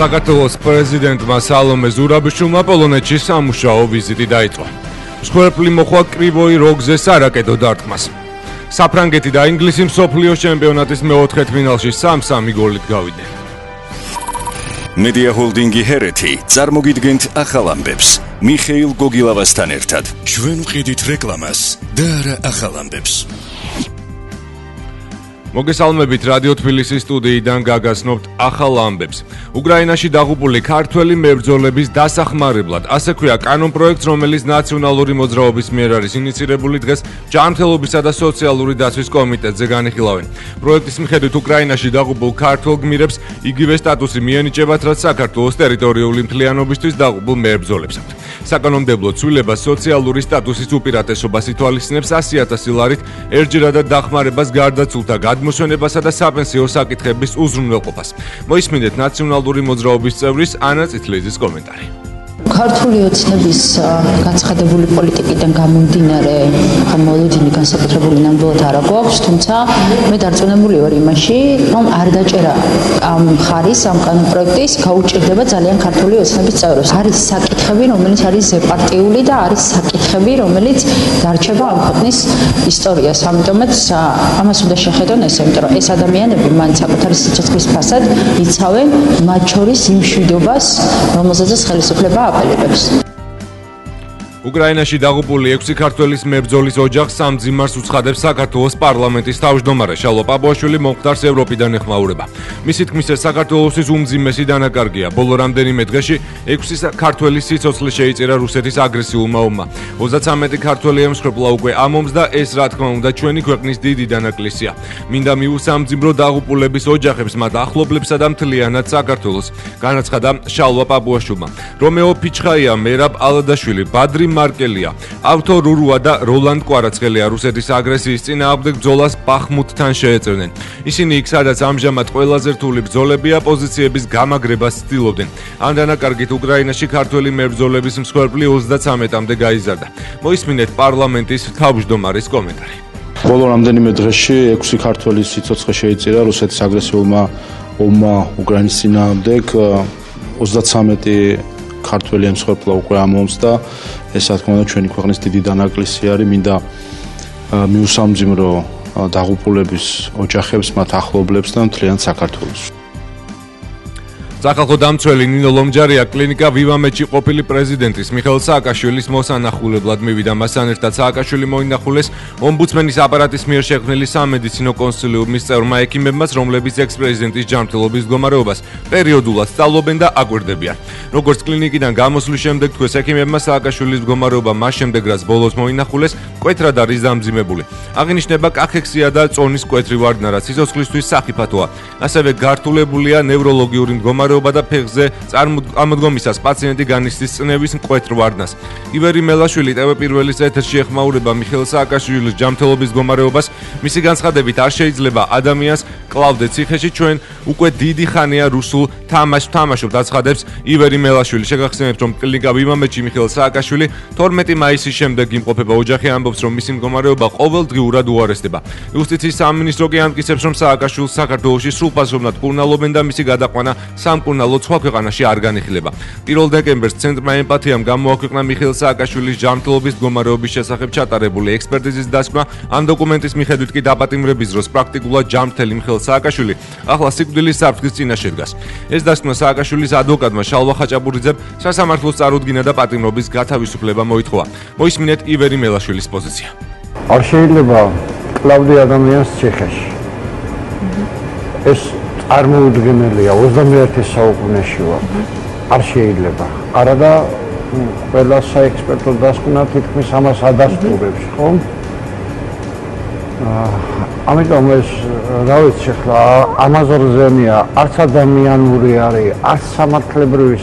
საქართველოს პრეზიდენტმა სალომე ზურაბიშვილმა პოლონეთში სამუშაო ვიზიტი დაიწყო. მსხვერპლი მოხვა კრივოი როგზე სარაკეტო დარტყმას. საფრანგეთი და ინგლისი მსოფლიო ჩემპიონატის მეოთხე ფინალში 3-3 გოლით გავიდნენ. მედია ჰოლდინგი ჰერეთი წარმოგიდგენთ ახალ ამბებს. მიხეილ გოგილავასთან ერთად ჩვენ ვყიდით რეკლამას და არა ახალ ამბებს. მოგესალმებით რადიო თბილისის სტუდიიდან გაგაცნობთ ახალ ამბებს. უკრაინაში დაღუპული ქართველი მებრძოლების დასახმარებლად, ასე ქვია კანონ პროექტს, რომელიც ნაციონალური მოძრაობის მიერ არის ინიცირებული, დღეს ჯანმრთელობისა და სოციალური დაცვის კომიტეტზე განიხილავენ. პროექტის მიხედვით უკრაინაში დაღუპულ ქართველ გმირებს იგივე სტატუსი მიენიჭებათ, რაც საქართველოს ტერიტორიული მთლიანობისთვის დაღუპულ მებრძოლებს. საკანონმდებლო ცვლილება სოციალური სტატუსის უპირატესობას ითვალისწინებს 100,000 ლარით ერთჯერადად დახმარებას გარდაცვლილთა მოსვენებასა და საპენსიო საკითხების უზრუნველყოფას. მოისმინეთ ნაციონალური მოძრაობის წევრის ანა წითლიძის კომენტარი. ქართული ოცნების გაცხადებული პოლიტიკიდან გამომდინარე, მოლოდინი განსაკუთრებული ნამდვილად არ აქვს, თუმცა მე დარწმუნებული ვარ იმაში, რომ არ დაჭერა ამ ხარის, ამ კანონ პროექტის გაუჭირდება ძალიან ქართული ოცნების წევრებს. არის საკითხები, რომელიც არის ზეპარტიული და არის საკითხები, რომელიც დარჩება ამ ქვეყნის ისტორიას. ამიტომაც ამას უნდა შეხედონ ესე, იმიტომ რომ ეს ადამიანები მან საკუთარი სიცოცხლის ფასად იცავენ მათ შორის იმ მშვიდობას, რომელზეც ხელისუფლება აპელებს. უკრაინაში დაღუპული 6 ქართველის მებრძოლის ოჯახს სამძიმარს უცხადებს საქართველოს პარლამენტის თავმჯდომარე შალვა პაპუაშვილი მომხდარს ევროპიდან ეხმაურება. მისი თქმის, საქართველოსთვის უმძიმესი დანაკარგია. ბოლო რამდენიმე დღეში 6 ქართველის სიცოცხლე შეიწირა რუსეთის აგრესიულმა ომმა. 33 ქართველი ემსხვერპლა უკვე ამ ომს და ეს რა თქმა უნდა ჩვენი ქვეყნის დიდი დანაკლისია. მინდა მიუსამძიმრო დაღუპულების ოჯახებს, მათ ახლობლებსა და მთლიანად საქართველოს, განაცხადა შალვა პაპუაშვილმა. რომეო ფიჩხაია, მერაბ ალადაშვილი, ბადრი მარკელია, ავთო რურუა და როლანდ კვარაცხელია რუსეთის აგრესიის წინააღმდეგ ბრძოლას ბახმუთთან შეეწევდნენ. ისინი იქ, სადაც ამჟამად ყველაზე რთული ბრძოლებია, პოზიციების გამაგრებას ცდილობდნენ. ამ დანაკარგით უკრაინაში ქართველი მებრძოლების მსხვერპლი 33-მდე გაიზარდა. მოისმინეთ პარლამენტის თავმჯდომარის კომენტარი. ბოლო რამდენიმე დღეში 6 ქართველის სიცოცხლე შეიწირა რუსეთის აგრესიულმა ომმა უკრაინის წინააღმდეგ. 33 ქართველი ემსხვერპლა უკვე ამ ომს და ეს რა თქმა უნდა ჩვენი ქვეყნის დიდი დანაკლისი არის. მინდა მიუსამძიმრო დაღუპულების ოჯახებს, მათ ახლობლებს და მთლიან საქართველოს. სახალხო დამცველი ნინო ლომჯარია კლინიკა ვივამეთში ყოფილი პრეზიდენტის მიხეილ სააკაშვილის მოსანახულებლად მივიდა. მასთან ერთად სააკაშვილი მოინახულეს ომბუდსმენის აპარატის მიერ შექმნილი სამედიცინო კონსილიუმის წევრმა ექიმებმაც, რომლებიც ექს-პრეზიდენტის ჯანმრთელობის მდგომარეობას პერიოდულად სწავლობენ და აკვირდებიან. როგორც კლინიკიდან გამოსვლის შემდეგ თქვეს ექიმებმა, სააკაშვილის მდგომარეობა მას შემდეგ, რაც ბოლოს მოინახულეს, მკვეთრად არის დამძიმებული. აღინიშნება კახექსია და წონის მკვეთრი ვარდნა, რაც სიცოცხლისთვის სახიფათოა. ასევე გართულებულია ნევროლოგიური მდგომარეობა და ფეხზე წარმოდგომისას პაციენტი განიცდის წნევის მკვეთრ ვარდნას. ივერი მელაშვილი ტv1-ის ეთერში ეხმაურება მიხეილ სააკაშვილის ჯანმრთელობის მდგომარეობას. მისი განცხადებით, არ შეიძლება ადამიანს კლავდე ციხეში, ჩვენ უკვე დიდი ხანია რუსულ თამაშს ვთამაშობთ, აცხადებს ივერი მელაშვილი. შეგახსენებთ, რომ კლინიკა ვივამეთში მიხეილ სააკაშვილი 12 მაისის შემდეგ იმყოფება. ოჯახი ამბობს, რომ მისი მდგომარეობა ყოველდღიურად უარესდება. იუსტიციის სამინისტრო კი ამტკიცებს, რომ სააკაშვილს საქართველოში სრულფასოვნად კურნალობენ და მისი გადაყვანა სამკურნალო სხვა ქვეყანაში არ განიხილება. 1 დეკემბერს ცენტრმა ემპათიამ გამოაქვეყნა მიხეილ სააკაშვილის ჯანმრთელობის მდგომარეობის შესახებ ჩატარებული ექსპერტიზის დასკვნა. ამ დოკუმენტის მიხედვით კი დაპატიმრების დროს პრაქტიკულად ჯანმრთელი მიხეილ სააკაშვილი ახლა სიკვდილის საფრთხის წინაშე დგას. ეს დასკვნა სააკაშვილის ადვოკატმა შალვა ხაჭაპურიძემ სასამართლოს წარუდგინა და პატიმრობის გათავისუფლება მოითხოვა. მოისმინეთ ივერი მელაშვილის პოზიცია. არ შეიძლება კლავდე ადამიანს ციხეში. ეს წარმოუდგენელია 21 საუკუნეში ვარ. არ შეიძლება. არადა ყველა საექსპერტო დასკვნა თითქმის ამას ადასტურებს, ხომ? ამიტომ ეს რა ვიცი ახლა ამაზე რზემია, არც ადამიანური არის, არც სამართლებრივი,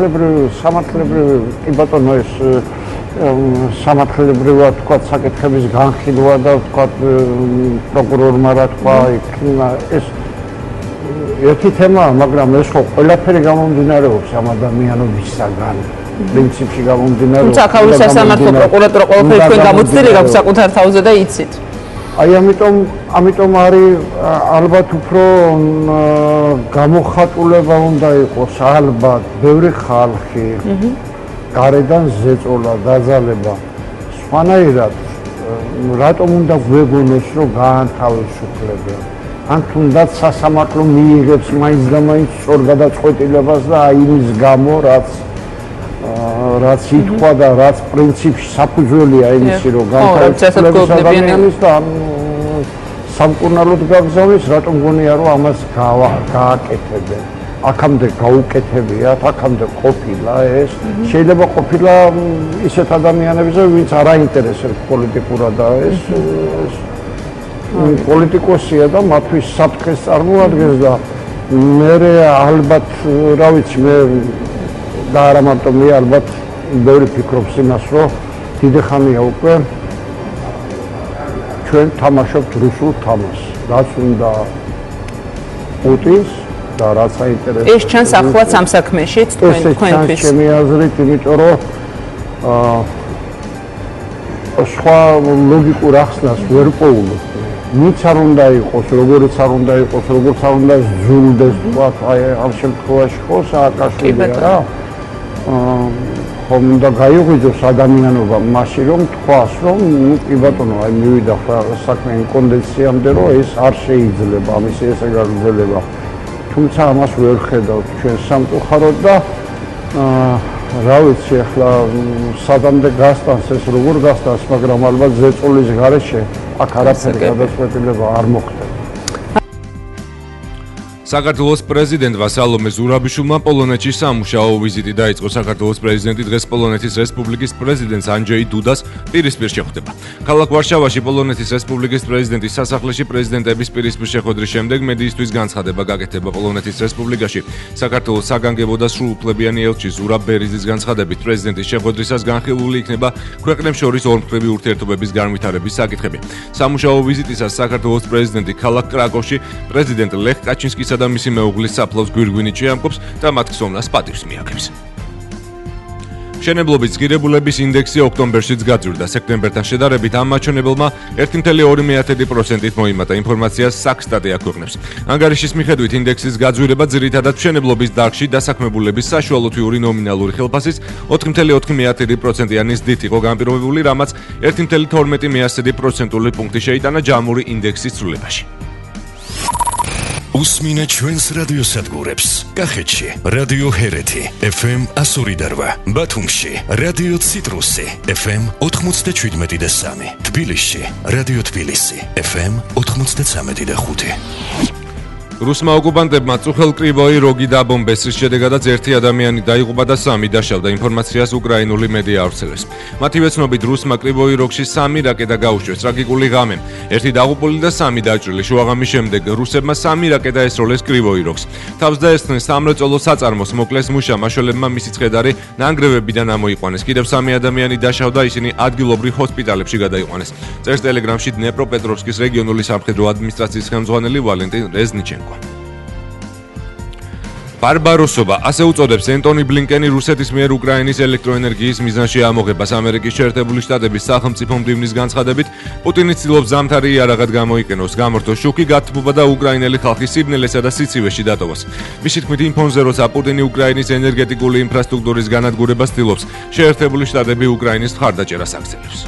კი ბატონო ეს სამართლებრივად თქვა საკითხების განხილვა და თქვა პროკურორმა რა თქვა, ეს ერთი თემაა, მაგრამ ეს ხო ყველაფერი გამომდინარეობს ამ ადამიანობისაგან. პრინციპში გამომდინარეობს. თუმცა ახალ სასამართლო პროკურატურა ყველაფერი თქვენ გამოცდილი გაქვს საკუთარ თავზე და იცით. აი ამიტომ ამიტომ არის ალბათ უფრო გამოხატულება უნდა იყოს ალბათ ბევრი ხალხი გარედან ზეწოლა დაძალება სხვანაირად რატომ უნდა გვეგონოს რომ გაანთავისუფლებენ ან თუნდაც სასამართლო მიიღებს მაინც და მაინც სწორ გადაწყვეტილებას და აი იმის გამო რაც ითქვა და რაც პრინციპში საფუძველია იმისი რომ განთავისუფლების ადამიანის და სამკურნალოდ გაგზავნის რატომ გონია რომ ამას გააკეთებენ აქამდე გაუკეთებიათ აქამდე ყოფილა ეს შეიძლება ყოფილა ისეთ ადამიანებზე ვინც არ აინტერესებს პოლიტიკურად და ეს პოლიტიკოსია და მათთვის საფრთხეს წარმოადგენს და მე ალბათ რა ვიცი მე და არა მარტო მე ალბათ ბევრი ფიქრობს იმას რომ დიდი ხანია უკვე ჩვენ თამაშობთ რუსულ თამაშს რაც უნდა პუტინს და რაც აინტერესებს ეს ჩანს ახლაც ამ საქმეშიც თქვენთვის ჩემი აზრით იმიტომ რომ სხვა ლოგიკურ ახსნას ვერ პოულობ ვინც არ უნდა იყოს როგორც არ უნდა იყოს როგორც არ უნდა ზულდეს თქვათ აი ამ შემთხვევაში ხო სააკაშვილი რა ხომ უნდა გაიღვიძოს ადამიანობა მაშინ რომ თქვას რომ კი ბატონო აი მივიდა საქმე კონდენსიამდე რომ ეს არ შეიძლება ამის ესე გაგრძელება თუმცა ამას ვერ ხედავთ ჩვენ სამწუხაროდ და რა ვიცი ახლა სადამდე გასტანს ეს როგორ გასტანს მაგრამ ალბათ ზეწოლის გარეშე აქ არაფერი გადაწყვეტილება არ მოხდება საქართველოს პრეზიდენტმა სალომე ზურაბიშვილმა პოლონეთში სამუშაო ვიზიტი დაიწყო. საქართველოს პრეზიდენტი დღეს პოლონეთის რესპუბლიკის პრეზიდენტს ანჯეი დუდას პირისპირ შეხვდება. ქალაქ ვარშავაში პოლონეთის რესპუბლიკის პრეზიდენტის სასახლეში პრეზიდენტების პირისპირ შეხვედრის შემდეგ მედიისთვის განცხადება გაკეთება. პოლონეთის რესპუბლიკაში საქართველოს საგანგებო და სრულუფლებიანი ელჩი ზურაბ ბერიძის განცხადებით პრეზიდენტის შეხვედრისას განხილული იქნება ქვეყნებს შორის ორმხრივი ურთიერთობების განვითარების საკითხები. სამუშაო ვიზიტისას საქართველოს პრეზიდენტი ქალაქ კრაკოვში პრეზიდენტ ლეხ კაჩინსკისა და მისი მეუღლის საფლავს გვირგვინით შეამკობს და მათ ხსოვნას პატივს მიაგებს. მშენებლობის ღირებულების ინდექსი ოქტომბერშიც გაძვირდა. სექტემბერთან შედარებით ამ მაჩვენებელმა 1.2%-ით მოიმატა. ინფორმაციას საქსტატი აქვეყნებს. ანგარიშის მიხედვით ინდექსის გაძვირება ძირითადად მშენებლობის დარგში დასაქმებულების საშუალო თვიური ნომინალური ხელფასის 4.4%-იანი ზრდით იყო განპირობებული, რამაც 1.12% პუნქტი შეიტანა ჯამური ინდექსის ცვლილებაში. უსმინა ჩვენს რადიოსადგურებს. კახეთში რადიო ჰერეთი FM 102.8, ბათუმში რადიო ციტრუსი FM 97.3, თბილისში რადიო თბილისი FM 93.5. რუსმა ოკუპანტებმა წუხელ კრივოი როგი დაბომბეს, რის შედეგადაც ერთი ადამიანი დაიღუპა და 3 დაშავდა. ინფორმაციას უკრაინული მედია ავრცელებს. მათივე ცნობით რუსმა კრივოი როგში 3 რაკეტა გაუშვეს ტრაგიკული ღამე. ერთი დაღუპული და 3 დაჭრილი. შუაღამის შემდეგ რუსებმა 3 რაკეტა ესროლეს კრივოი როგს. თავს დაესხნენ სამრეწველო საწარმოს, მოკლეს მუშა, მაშველებმა მისი ცხედარი ნანგრევებიდან ამოიყვანეს. კიდევ 3 ადამიანი დაშავდა, ისინი ადგილობრივ ჰოსპიტალებში გადაიყვანეს. წერს ტელეგრამში დნეპროპეტროვსკის რეგიონული სამხედრო ადმინისტრაციის ხელმძღვანელი ვალენტინ რეზნიჩენკო. ბარბაროსობა ასე უწოდებს ენტონი ბლინკენი რუსეთის მიერ უკრაინის ელექტროენერგიის მიზანში ამოღებას. ამერიკის შეერთებული შტატების სახელმწიფო მდივნის განცხადებით, პუტინი ცდილობს ზამთარი იარაღად გამოიყენოს, გამორთოს შუქი, გათბობა და უკრაინელი ხალხის სიბნელესა და სიცივეში დატოვოს. მისი თქმით, იმ ფონზე, როცა პუტინი უკრაინის ენერგეტიკული ინფრასტრუქტურის განადგურებას ცდილობს, შეერთებული შტატები უკრაინის მხარდაჭერას აგრძელებს.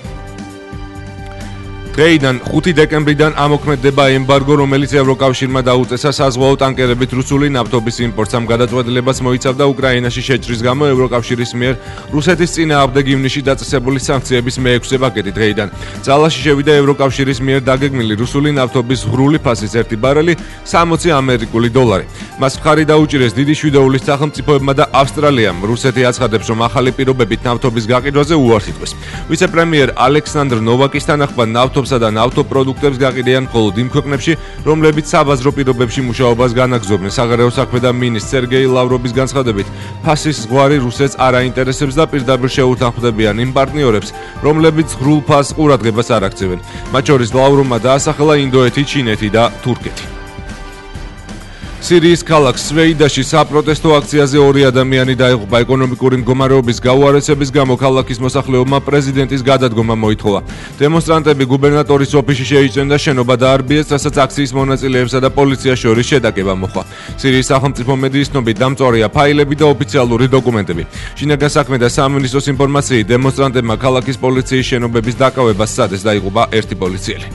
დღეიდან 5 დეკემბრიდან ამოქმედდება ემბარგო, რომელიც ევროკავშირმა დაუწესა საზღვაო ტანკერებით რუსული ნავთობის იმპორტს. ამ გადაწყვეტილებას მოიცავდა უკრაინაში შეჭრის გამო ევროკავშირის მიერ რუსეთის წინააღმდეგ ივნისში დაწესებული სანქციების მე-6 პაკეტი. დღეიდან ძალაში შევიდა ევროკავშირის მიერ დაგეგმილი რუსული ნავთობის ღრული ფასის 1 ბარელი 60 ამერიკული დოლარი. მას მხარი დაუჭირეს დიდი შვიდეულის სახელმწიფოებმა და ავსტრალიამ. რუსეთი აცხადებს, რომ ახალი პირობებით ნავთობის გაყიდვაზე უარს იტყვის. ვიცე-პრემიერ ალექსანდრ ნოვაკის თანახმად ნავთობსა და ნავთობპროდუქტებს გაყიდიან მხოლოდ იმ ქვეყნებში, რომლებიც საბაზრო პირობებში მუშაობას განაგრძობენ. საგარეო საქმეთა მინისტრ სერგეი ლავროვის განცხადებით, ფასის ზღვარი რუსეთს არ აინტერესებს და პირდაპირ შეუთანხმდებიან იმ პარტნიორებს, რომლებიც ღრულ ფასს ყურადღებას არ აქცევენ. მათ შორის ლავროვმა დაასახელა ინდოეთი, ჩინეთი და თურქეთი. სირიის ქალაქ სვეიდაში საპროტესტო აქციაზე 2 ადამიანი დაიღუპა. ეკონომიკური მდგომარეობის გაუარესების გამო ქალაქის მოსახლეობმა პრეზიდენტის გადადგომა მოითხოვა. დემონსტრანტები გუბერნატორის ოფისში შეიჭრნენ და შენობა დაარბიეს, რასაც აქციის მონაწილეებსა და პოლიციას შორის შეტაკება მოხდა. სირიის სახელმწიფო მედიის ცნობით დამწვარია ფაილები და ოფიციალური დოკუმენტები. შინაგან საქმეთა სამინისტროს ინფორმაციით დემონსტრანტებმა ქალაქის პოლიციის შენობების დაკავებას სცადეს, დაიღუპა 1 პოლიციელი.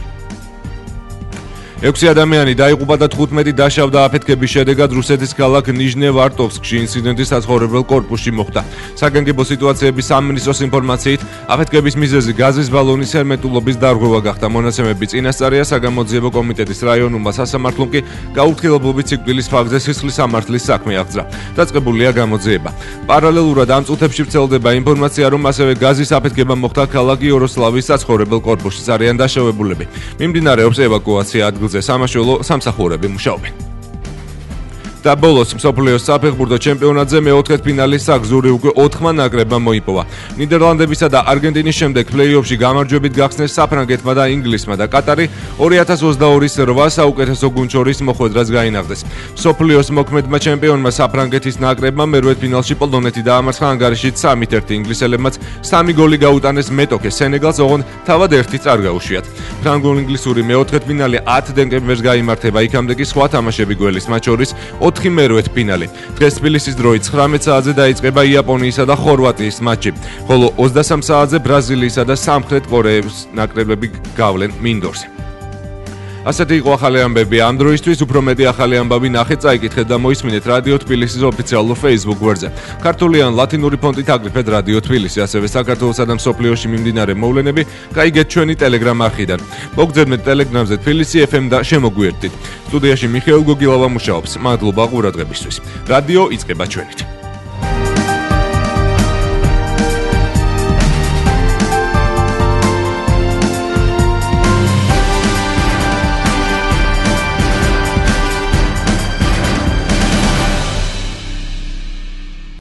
6 ადამიანი დაიღუპა და 15 დაშავდა აფეთქების შედეგად რუსეთის ქალაქ ნიჟნევარტოვსკში ინციდენტი საცხოვრებელ კორპუსში მოხდა. საგანგებო სიტუაციების სამინისტროს ინფორმაციით, აფეთქების მიზეზი გაზის ბალონის ჰერმეტულობის დარღვევა გახდა. მონაცემები წინასწარია საგამოძიებო კომიტეტის რაიონულმა სასამართლომ კი გაურთქილებლობის სიკვდილის ფაქტზე სისხლის სამართლის საქმე აღძრა. დაწყებულია გამოძიება. პარალელურად ამ წუთებში ვრცელდება ინფორმაცია, რომ ასევე გაზის აფეთქება მოხდა ქალაქ იოროსლავის საცხოვრებელ კორპუსში. არიან დაშავებულები. მიმდინარეობს ევაკუაცია ადგილზე. სამაშველო სამსახურები მუშაობენ. და ბოლოს მსოფლიოს საფეხბურთო ჩემპიონატზე მეოთხედფინალის საგზური უკვე 4 ნაკრებმა მოიპოვა. ნიდერლანდებისა და არგენტინის შემდეგ პლეი-ოფში გამარჯვებით გახსნეს საფრანგეთმა და ინგლისმა და კატარი 2022-ის 8 საუკეთესო გუნდს შორის მოხვედრას გაინაღდეს. მსოფლიოს მოქმედმა ჩემპიონმა საფრანგეთის ნაკრებმა მერვედფინალში პოლონეთი დაამარცხა ანგარიშით 3-1. ინგლისელებმაც 3 გოლი გაუტანეს მეტოქე სენეგალს, ოღონდ თავად 1 წარ გაუშვიათ. ფრანგულ-ინგლისური მეოთხედფინალი 10 დეკემბერს გაიმართება, იქამდე კი სხვა თამაშები გველის, მათ შორის 4 მერვედფინალი. დღეს თბილისის დროით 19 საათზე დაიწყება იაპონიისა და ხორვატიის მატჩი, ხოლო 23 საათზე ბრაზილიისა და სამხრეთ კორეის ნაკრებები გავლენ მინდორზე. ასეთი იყო ახალი ამბები ამ დროისთვის. უფრო მეტი ახალი ამბავი ნახეთ, წაიკითხეთ და მოისმინეთ რადიო თბილისის ოფიციალურ Facebook გვერდზე. ქართული ან ლათინური ფონტით აგრიფეთ რადიო თბილისი, ასევე საქართველოსა და მსოფლიოში მიმდინარე მოვლენები გაიგეთ ჩვენი Telegram არხიდან. მოგძებნეთ Telegramზე თბილისი FM და შემოგვიერთდით. სტუდიაში მიხეილ გოგილავა მუშაობს. მადლობა ყურადღებისთვის. რადიო იწყება ჩვენით.